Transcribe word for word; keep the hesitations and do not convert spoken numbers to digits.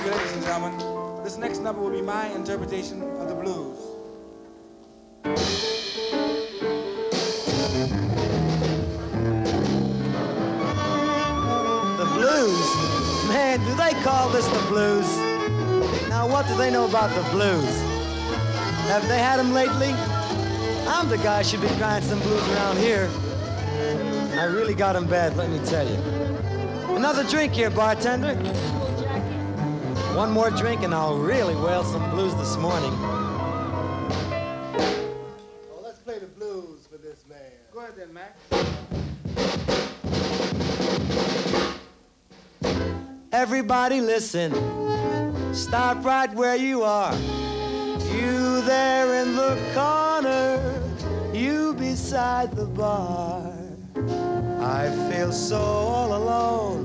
you, ladies and gentlemen. This next number will be my interpretation of the blues. The blues? Man, do they call this the blues? Now, what do they know about the blues? Have they had them lately? I'm the guy who should be trying some blues around here. I really got them bad, let me tell you. Another drink here, bartender. One more drink and I'll really wail some blues this morning. Oh, let's play the blues for this man. Go ahead then, Mac. Everybody listen, stop right where you are. You there in the corner, you beside the bar. I feel so all alone.